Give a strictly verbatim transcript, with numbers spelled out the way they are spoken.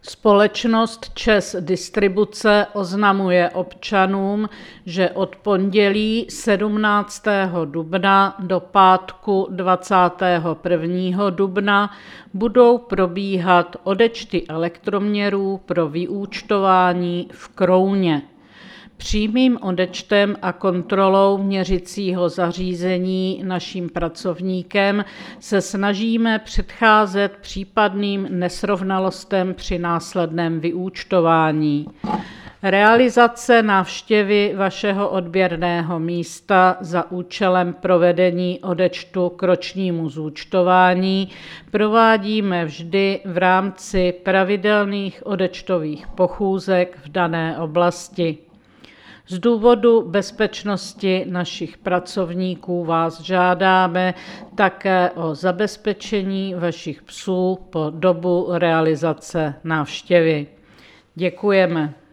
Společnost ČEZ Distribuce oznamuje občanům, že od pondělí sedmnáctého dubna do pátku dvacátého prvního dubna budou probíhat odečty elektroměrů pro vyúčtování v Krouně. Přímým odečtem a kontrolou měřicího zařízení naším pracovníkem se snažíme předcházet případným nesrovnalostem při následném vyúčtování. Realizace návštěvy vašeho odběrného místa za účelem provedení odečtu k ročnímu zúčtování provádíme vždy v rámci pravidelných odečtových pochůzek v dané oblasti. Z důvodu bezpečnosti našich pracovníků vás žádáme také o zabezpečení vašich psů po dobu realizace návštěvy. Děkujeme.